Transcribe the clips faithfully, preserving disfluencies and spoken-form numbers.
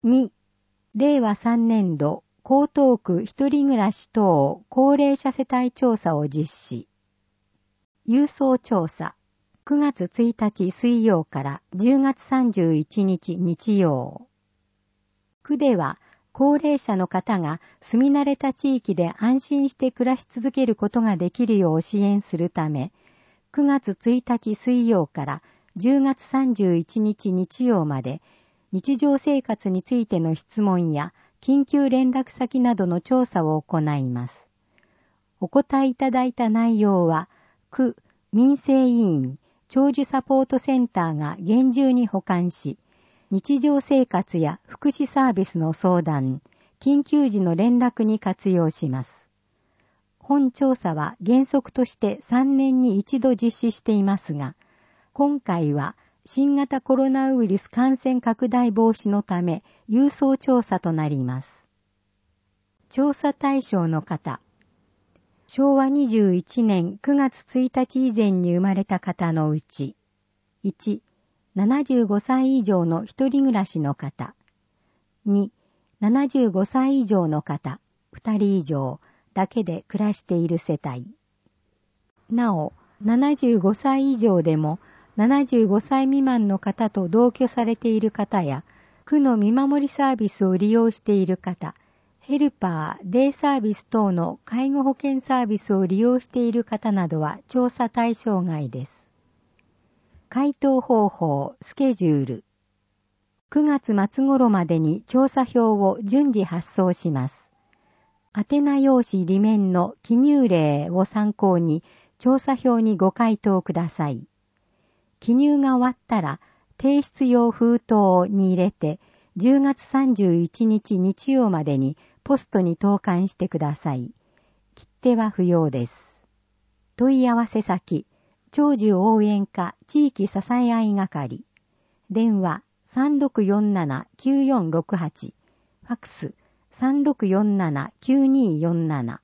に、れいわさんねんど江東区一人暮らし等高齢者世帯調査を実施。郵送調査。くがつついたち水曜からじゅうがつさんじゅういちにち日曜。区では高齢者の方が住み慣れた地域で安心して暮らし続けることができるよう支援するため、くがつついたち水曜からじゅうがつさんじゅういちにち日曜まで日常生活についての質問や緊急連絡先などの調査を行います。お答えいただいた内容は、区民生委員長寿サポートセンターが厳重に保管し、日常生活や福祉サービスの相談、緊急時の連絡に活用します。本調査は原則としてさんねんに一度実施していますが、今回は新型コロナウイルス感染拡大防止のため郵送調査となります。調査対象の方、しょうわにじゅういちねんくがつついたち以前に生まれた方のうち、いち、ななじゅうごさい以上の一人暮らしの方。に、ななじゅうごさい以上の方、ふたり以上だけで暮らしている世帯。なお、ななじゅうごさい以上でもななじゅうごさい未満の方と同居されている方や、区の見守りサービスを利用している方、ヘルパー、デイサービス等の介護保険サービスを利用している方などは調査対象外です。回答方法、スケジュール。くがつ末頃までに調査票を順次発送します。宛名用紙裏面の記入例を参考に調査票にご回答ください。記入が終わったら提出用封筒に入れてじゅうがつさんじゅういちにち日曜までにポストに投函してください。切手は不要です。問い合わせ先、長寿応援課地域支え合い係。電話 さんろくよんななきゅうよんろくはち。ファックス さんろくよんななきゅうによんなな。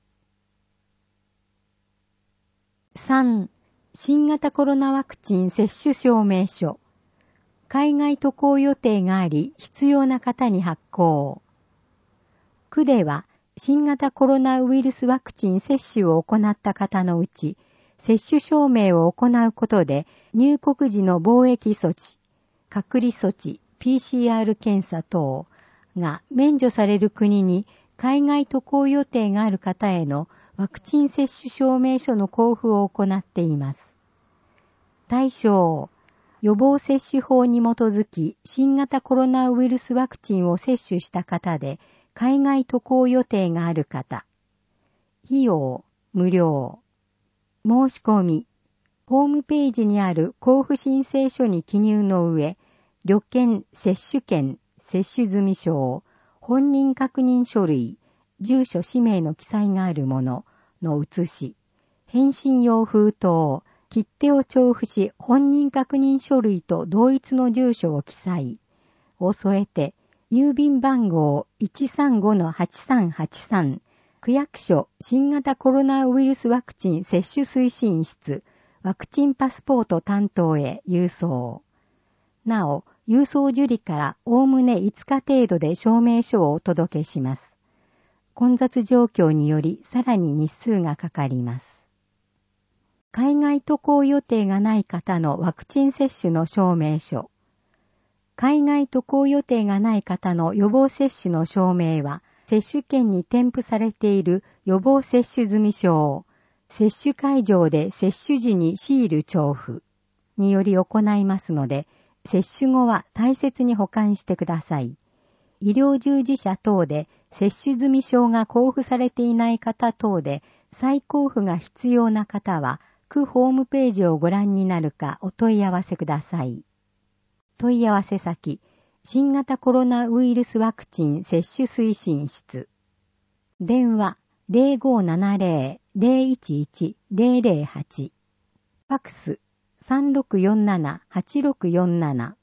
さん. 新型コロナワクチン接種証明書。海外渡航予定があり必要な方に発行。区では新型コロナウイルスワクチン接種を行った方のうち、接種証明を行うことで入国時の防疫措置、隔離措置、ピーシーアール 検査等が免除される国に海外渡航予定がある方へのワクチン接種証明書の交付を行っています。対象、予防接種法に基づき新型コロナウイルスワクチンを接種した方で海外渡航予定がある方。費用、無料。申し込み。ホームページにある交付申請書に記入の上、旅券、接種券、接種済証、本人確認書類、住所氏名の記載があるものの写し、返信用封筒、切手を調布し本人確認書類と同一の住所を記載を添えて、郵便番号 いちさんごのはちさんはちさん、区役所新型コロナウイルスワクチン接種推進室ワクチンパスポート担当へ郵送。なお、郵送受理からおおむねいつか程度で証明書をお届けします。混雑状況によりさらに日数がかかります。海外渡航予定がない方のワクチン接種の証明書。海外渡航予定がない方の予防接種の証明は、接種券に添付されている予防接種済証、接種会場で接種時にシール調布により行いますので、接種後は大切に保管してください。医療従事者等で接種済証が交付されていない方等で再交付が必要な方は、区ホームページをご覧になるかお問い合わせください。問い合わせ先、新型コロナウイルスワクチン接種推進室。電話 ゼロごななゼロ ゼロいちいち ゼロゼロはち。ファックス さんろくよんなな はちろくよんなな。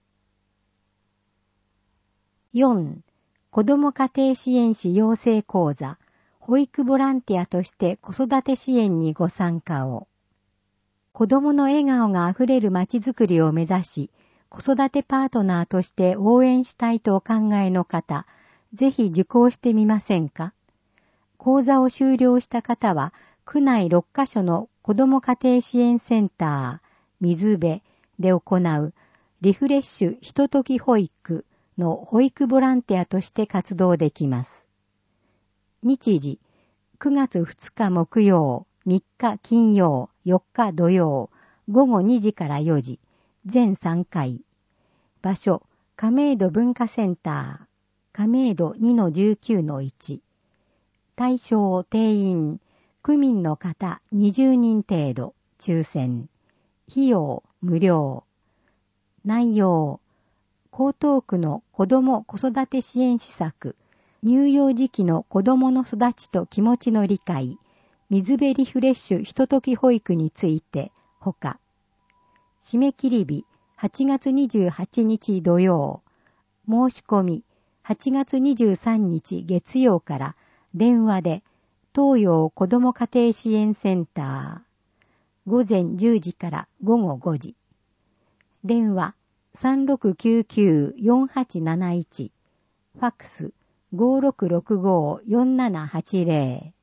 よん. 子ども家庭支援士養成講座、保育ボランティアとして子育て支援にご参加を。子どもの笑顔があふれるまちづくりを目指し、 子育てパートナーとして応援したいとお考えの方、ぜひ受講してみませんか？講座を修了した方は、区内ろっカ所の子ども家庭支援センター、水辺で行うリフレッシュひととき保育の保育ボランティアとして活動できます。日時、くがつふつか木曜、みっか金曜、よっか土曜、ごごにじからよじ、全さんかい。場所、亀戸文化センター、亀戸 にのじゅうきゅうのいち。対象定員、区民の方にじゅうにん程度、抽選。費用、無料。内容、江東区の子ども子育て支援施策、乳幼児期の子どもの育ちと気持ちの理解、水辺リフレッシュひととき保育について、ほか。締め切り日、はちがつにじゅうはちにち土曜。申し込み、はちがつにじゅうさんにち月曜から電話で、東洋子ども家庭支援センター。午前じゅうじからごごごじ。電話 さんろくきゅうきゅうよんはちなないち。ファックス ごろくろくごよんななはちぜ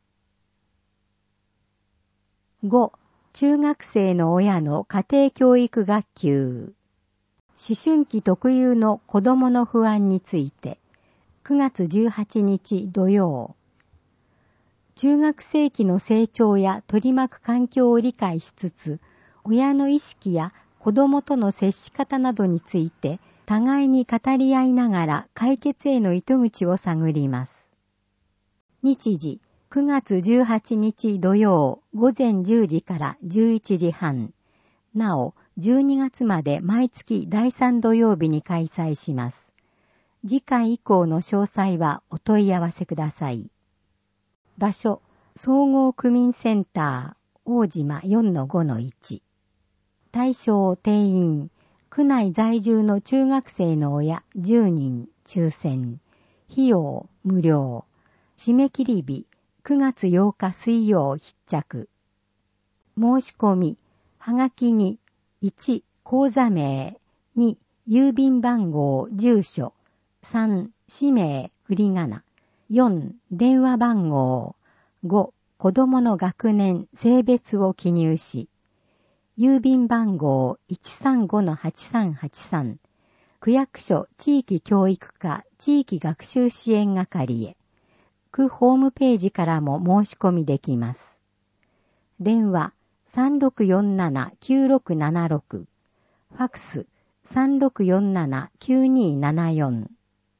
ろ。ご. 中学生の親の家庭教育学級。思春期特有の子供の不安について、くがつじゅうはちにち土曜。中学生期の成長や取り巻く環境を理解しつつ、親の意識や子供との接し方などについて、互いに語り合いながら解決への糸口を探ります。日時、くがつじゅうはちにち土曜午前じゅうじからじゅういちじはん。なお、じゅうにがつまで毎月だいさん土曜日に開催します。次回以降の詳細はお問い合わせください。場所、総合区民センター、大島 よんのごのいち。対象定員、区内在住の中学生の親じゅうにん、抽選。費用、無料。締め切り日、くがつようか水曜必着。申し込み、はがきに、いち、口座名、に、郵便番号、住所、さん、氏名、振り仮名、よん、電話番号、ご、子供の学年、性別を記入し、郵便番号 いちさんごのはちさんはちさん、区役所地域教育課地域学習支援係へ、区ホームページからも申し込みできます。電話 さんろくよんななきゅうろくななろく、ファックス さんろくよんななきゅうにななよん。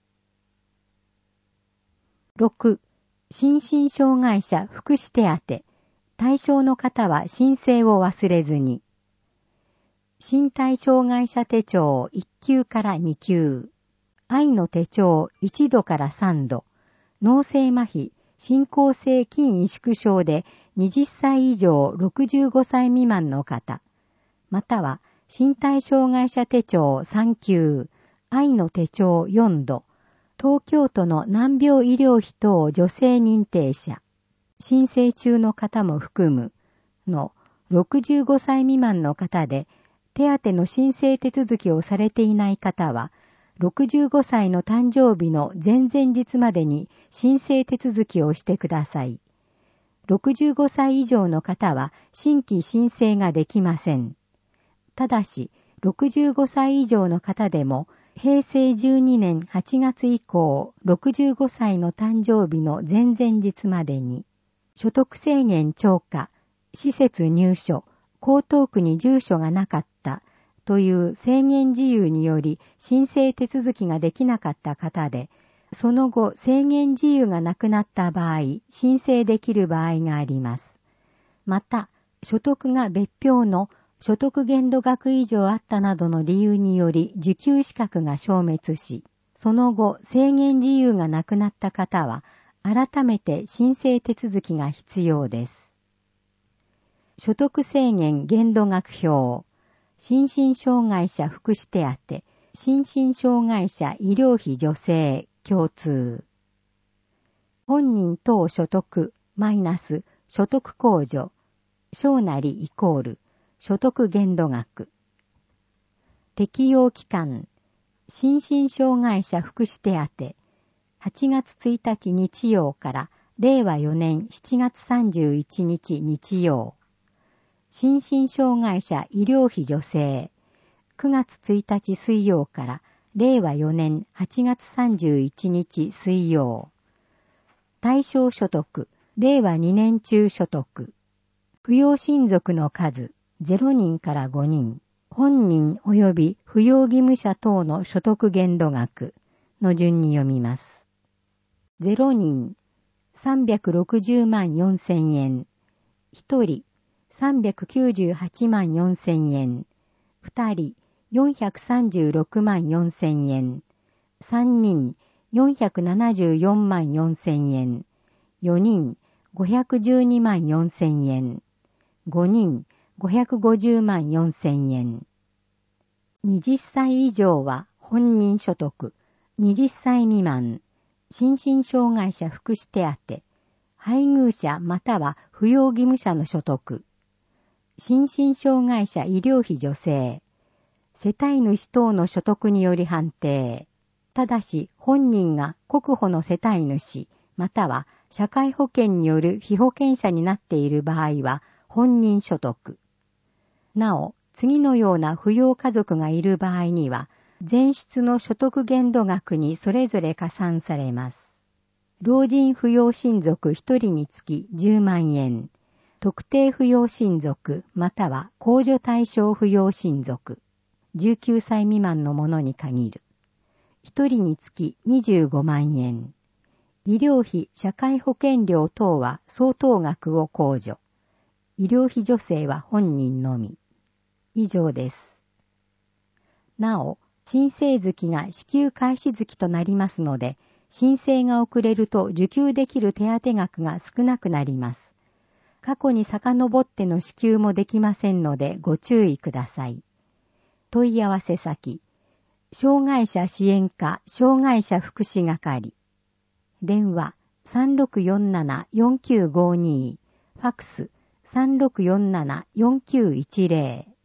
ろく. 心身障害者福祉手当、対象の方は申請を忘れずに。身体障害者手帳いっきゅうからにきゅう、愛の手帳いちどからさんど、脳性麻痺、進行性筋萎縮症ではたち以上ろくじゅうごさい未満の方、または身体障害者手帳さんきゅう、愛の手帳よんど、東京都の難病医療費等助成認定者、申請中の方も含むのろくじゅうごさい未満の方で、手当の申請手続きをされていない方は、ろくじゅうごさいの誕生日の前々日までに申請手続きをしてください。ろくじゅうごさい以上の方は新規申請ができません。ただし、ろくじゅうごさい以上の方でも、へいせいじゅうにねんはちがつ以降、ろくじゅうごさいの誕生日の前々日までに、所得制限超過、施設入所、江東区に住所がなかったという制限事由により申請手続きができなかった方で、その後制限事由がなくなった場合、申請できる場合があります。また、所得が別表の所得限度額以上あったなどの理由により受給資格が消滅し、その後制限事由がなくなった方は、改めて申請手続きが必要です。所得制限限度額表、心身障害者福祉手当、心身障害者医療費助成、共通。本人等所得、マイナス、所得控除、小なりイコール、所得限度額。 適用期間、心身障害者福祉手当、はちがつついたち日曜かられいわよねんしちがつさんじゅういちにち日曜。心身障害者医療費助成、くがつついたち水曜かられいわよねんはちがつさんじゅういちにち水曜。対象所得、れいわにねん中所得。扶養親族の数、ゼロにんからごにん。本人及び扶養義務者等の所得限度額の順に読みます。ゼロにん、さんびゃくろくじゅうまんよんせんえん。ひとり、さんびゃくきゅうじゅうはちまんよんせんえん。ふたり、よんひゃくさんじゅうろくまんよんせんえん。さんにん、よんひゃくななじゅうよんまんよんせんえん。よにん、ごひゃくじゅうにまんよんせんえん。ごにん、ごひゃくごじゅうまんよんせんえん。はたちさい以上は本人所得、はたちさい未満、心身障害者福祉手当、配偶者または扶養義務者の所得、心身障害者医療費助成、世帯主等の所得により判定。ただし本人が国保の世帯主、または社会保険による被保険者になっている場合は本人所得。なお、次のような扶養家族がいる場合には、前出の所得限度額にそれぞれ加算されます。老人扶養親族ひとりにつきじゅうまんえん、特定扶養親族または控除対象扶養親族、じゅうきゅうさい未満のものに限る。ひとりにつきにじゅうごまんえん。医療費、社会保険料等は相当額を控除。医療費助成は本人のみ。以上です。なお、申請月が支給開始月となりますので、申請が遅れると受給できる手当額が少なくなります。過去に遡っての支給もできませんのでご注意ください。問い合わせ先、障害者支援課障害者福祉係。電話 さんろくよんななよんきゅうごに、ファックス さんろくよんななよんきゅういちゼロ。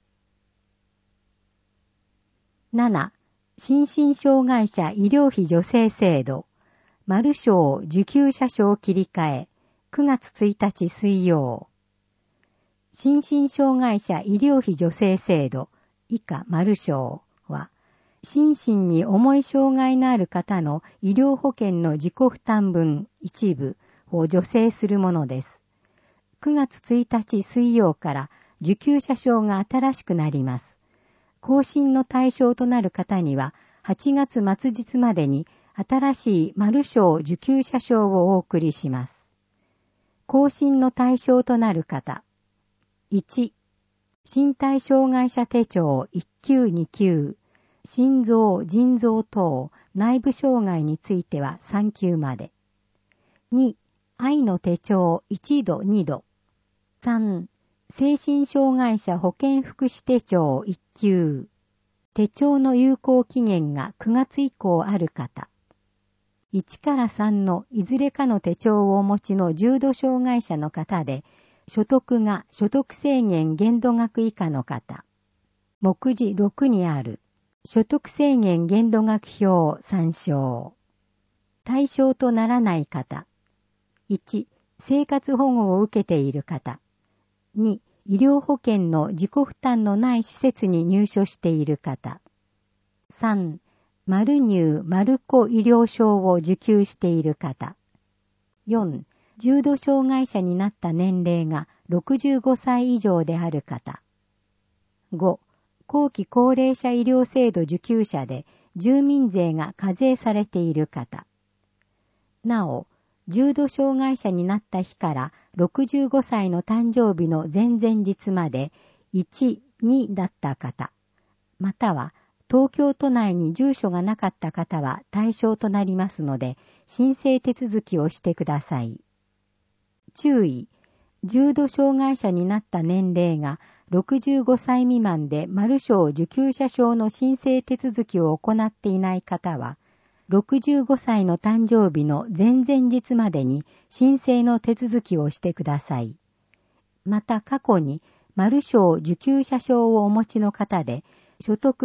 なな. 心身障害者医療費助成制度、マル賞受給者証切り替え、くがつついたち水曜。心身障害者医療費助成制度、以下マル賞は、心身に重い障害のある方の医療保険の自己負担分一部を助成するものです。くがつついたち水曜から受給者証が新しくなります。更新の対象となる方にははちがつ末日までに新しいマル賞受給者証をお送りします。更新の対象となる方。いち. 身体障害者手帳いっきゅうにきゅう、心臓、腎臓等内部障害についてはさんきゅうまで。に. 愛の手帳いちどにど。さん. 精神障害者保健福祉手帳いっきゅう。手帳の有効期限がくがつ以降ある方。いちからさんのいずれかの手帳をお持ちの重度障害者の方で、所得が所得制限限度額以下の方。目次ろくにある所得制限限度額表参照。対象とならない方。いち. 生活保護を受けている方。に. 医療保険の自己負担のない施設に入所している方。さん. マル入・マルコ医療証を受給している方。よん. 重度障害者になった年齢がろくじゅうごさい以上である方。ご. 後期高齢者医療制度受給者で住民税が課税されている方。なお、重度障害者になった日からろくじゅうごさいの誕生日の前々日までいち、にだった方、または東京都内に住所がなかった方は対象となりますので、申請手続きをしてください。注意、重度障害者になった年齢がろくじゅうごさい未満でマル賞受給者証の申請手続きを行っていない方は、ろくじゅうごさいの誕生日の前々日までに申請の手続きをしてください。また過去にマル賞受給者証をお持ちの方で、所得が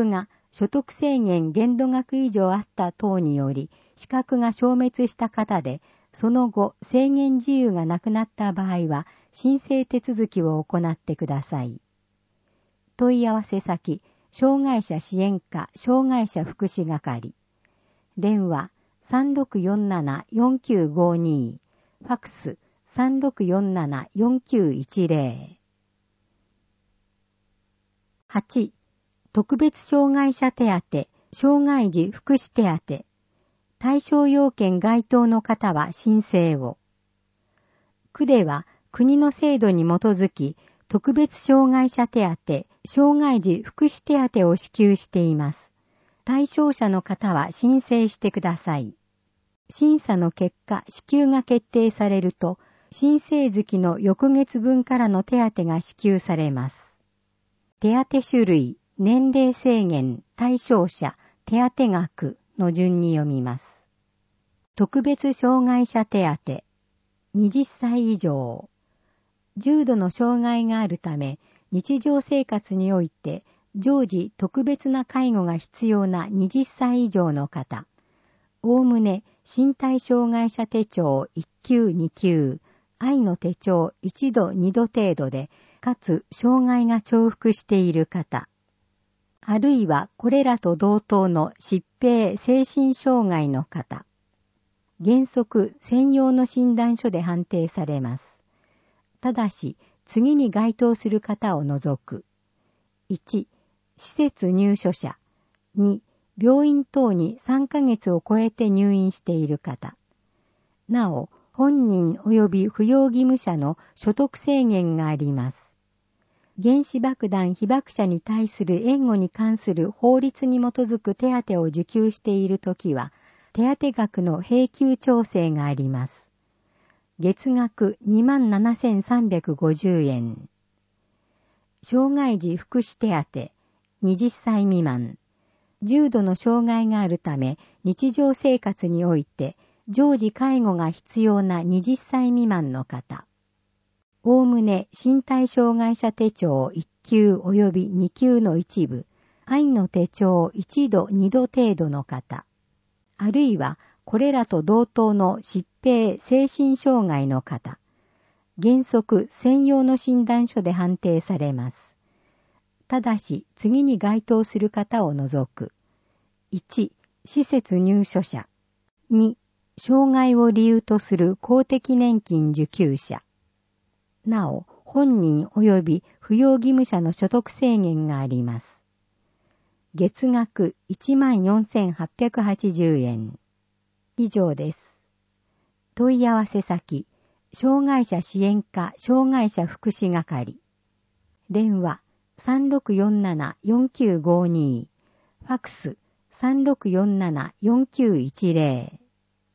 所得制限限度額以上あった等により資格が消滅した方で、その後制限事由がなくなった場合は申請手続きを行ってください。問い合わせ先、障害者支援課障害者福祉係。電話 さんろくよんななよんきゅうごに、ファックス さんろくよんななよんきゅういちゼロ。はち. 特別障害者手当、障害児福祉手当。対象要件該当の方は申請を。区では国の制度に基づき、特別障害者手当、障害児福祉手当を支給しています。対象者の方は申請してください。審査の結果、支給が決定されると、申請月の翌月分からの手当が支給されます。手当種類、年齢制限、対象者、手当額の順に読みます。特別障害者手当、はたち以上。重度の障害があるため、日常生活において常時特別な介護が必要なはたち以上の方、おおむね身体障害者手帳いっ級に級、愛の手帳いち度に度程度で、かつ障害が重複している方、あるいはこれらと同等の疾病精神障害の方、原則専用の診断書で判定されます。ただし、次に該当する方を除く。いち. 施設入所者。に. 病院等にさんかげつを超えて入院している方。なお、本人及び扶養義務者の所得制限があります。原子爆弾被爆者に対する援護に関する法律に基づく手当を受給しているときは、手当額の平級調整があります。月額 にまんななせんさんびゃくごじゅうえん。障害児福祉手当、はたち未満。重度の障害があるため、日常生活において、常時介護が必要なはたち未満の方。おおむね身体障害者手帳いっ級及びに級の一部、愛の手帳いち度に度程度の方。あるいは、これらと同等の疾病精神障害の方。原則専用の診断書で判定されます。ただし、次に該当する方を除く。いち. 施設入所者。に. 障害を理由とする公的年金受給者。なお、本人及び扶養義務者の所得制限があります。月額 いちまんよんせんはっぴゃくはちじゅうえん。以上です。問い合わせ先、障害者支援課障害者福祉係。電話 さんろくよんななよんきゅうごに、ファックス さんろくよんななよんきゅういちゼロ。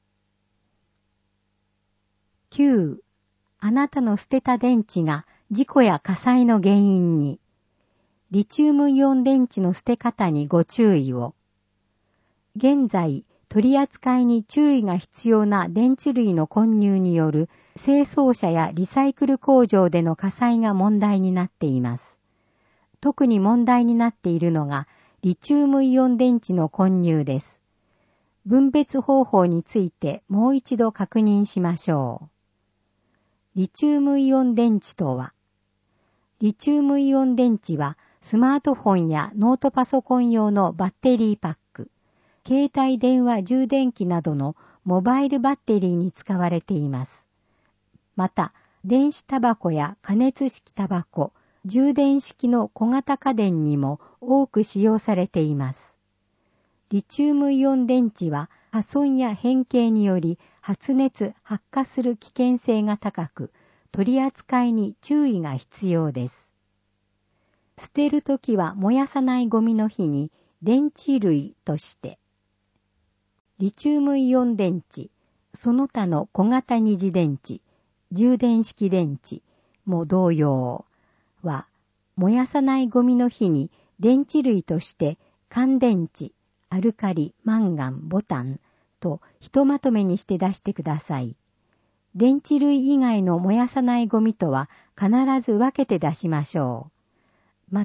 きゅう. あなたの捨てた電池が事故や火災の原因に。リチウムイオン電池の捨て方にご注意を。現在、取り扱いに注意が必要な電池類の混入による清掃車やリサイクル工場での火災が問題になっています。特に問題になっているのがリチウムイオン電池の混入です。分別方法についてもう一度確認しましょう。リチウムイオン電池とは、リチウムイオン電池はスマートフォンやノートパソコン用のバッテリーパック、携帯電話充電器などのモバイルバッテリーに使われています。また、電子タバコや加熱式タバコ、充電式の小型家電にも多く使用されています。リチウムイオン電池は破損や変形により発熱・発火する危険性が高く、取り扱いに注意が必要です。捨てるときは燃やさないゴミの日に電池類として、リチウムイオン電池、その他の小型二次電池、充電式電池も同様は、燃やさないゴミの日に電池類として乾電池、アルカリ、マンガン、ボタンとひとまとめにして出してください。電池類以外の燃やさないゴミとは必ず分けて出しましょう。また、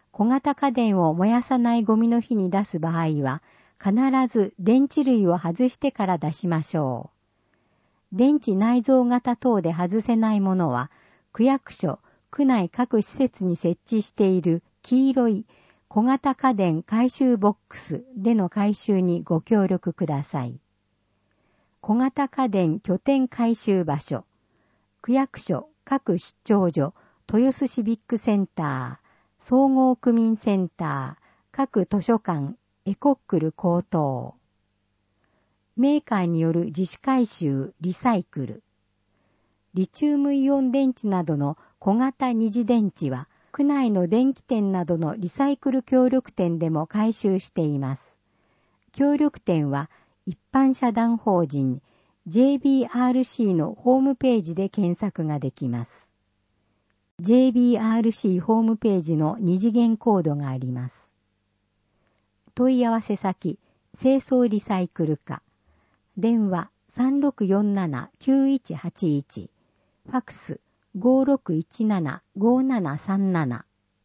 小型家電を燃やさないゴミの日に出す場合は、必ず電池類を外してから出しましょう。電池内蔵型等で外せないものは、区役所、区内各施設に設置している黄色い小型家電回収ボックスでの回収にご協力ください。小型家電拠点回収場所、区役所、各出張所、豊洲シビックセンター、総合区民センター、各図書館、エコックル高等。メーカーによる自主回収、リサイクル。リチウムイオン電池などの小型二次電池は、区内の電気店などのリサイクル協力店でも回収しています。協力店は一般社団法人 ジェイビーアールシー のホームページで検索ができます。ジェイビーアールシー ホームページの二次元コードがあります。問い合わせ先、清掃リサイクル課。電話 さんろくよんななきゅういちはちいち。ファックス ごろくいちななごななさんなな。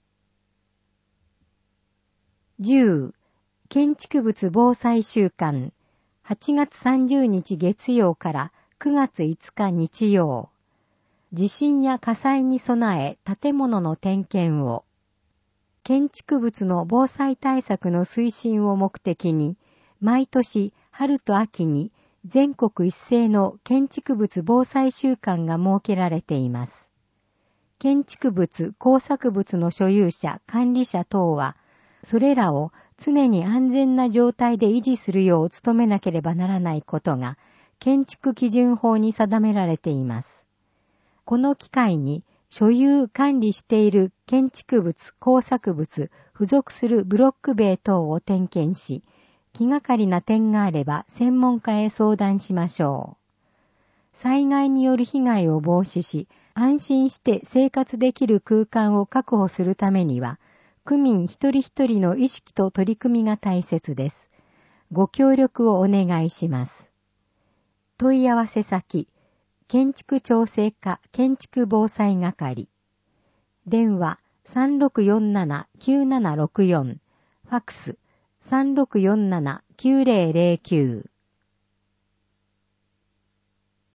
じゅう. 建築物防災週間。はちがつさんじゅうにち月曜からくがついつか日曜。地震や火災に備え建物の点検を。建築物の防災対策の推進を目的に、毎年春と秋に全国一斉の建築物防災週間が設けられています。建築物、工作物の所有者、管理者等は、それらを常に安全な状態で維持するよう努めなければならないことが、建築基準法に定められています。この機会に、所有管理している建築物、工作物、付属するブロック塀等を点検し、気がかりな点があれば専門家へ相談しましょう。災害による被害を防止し、安心して生活できる空間を確保するためには、区民一人一人の意識と取り組みが大切です。ご協力をお願いします。問い合わせ先、建築調整課建築防災係。電話 さんろくよんななきゅうななろくよん。ファックス さんろくよんななきゅうぜろぜろきゅう。